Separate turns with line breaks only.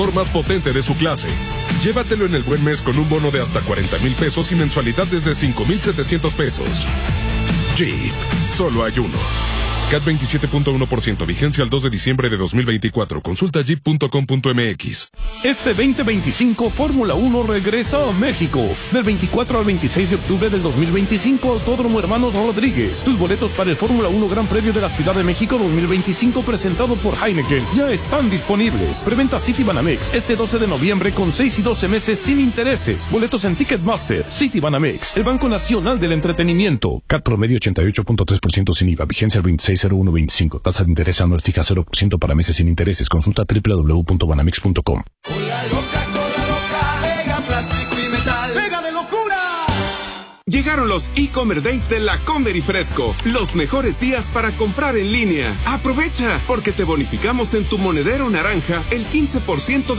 más potente de su clase. Llévatelo en el Buen Mes con un bono de hasta 40,000 pesos y mensualidad desde 5,700 pesos. Jeep, solo hay uno. CAT 27.1%, vigencia al 2 de diciembre de 2024. Consulta jeep.com.mx.
Este 2025 Fórmula 1 regresa a México. Del 24 al 26 de octubre del 2025, Autódromo Hermanos Rodríguez. Tus boletos para el Fórmula 1 Gran Premio de la Ciudad de México 2025 presentado por Heineken ya están disponibles. Preventa Citibanamex este 12 de noviembre con 6 y 12 meses sin intereses. Boletos en Ticketmaster. Citibanamex, el Banco Nacional del Entretenimiento. CAT promedio 88.3% sin IVA. Vigencia el 26/01/25. Tasa de interés anual fija 0% para meses sin intereses. Consulta www.banamex.com.
Cola loca, pega plástico y metal. ¡Pega de locura!
Llegaron los e-commerce days de La Comer y Fresco. Los mejores días para comprar en línea. Aprovecha, porque te bonificamos en tu monedero naranja el 15%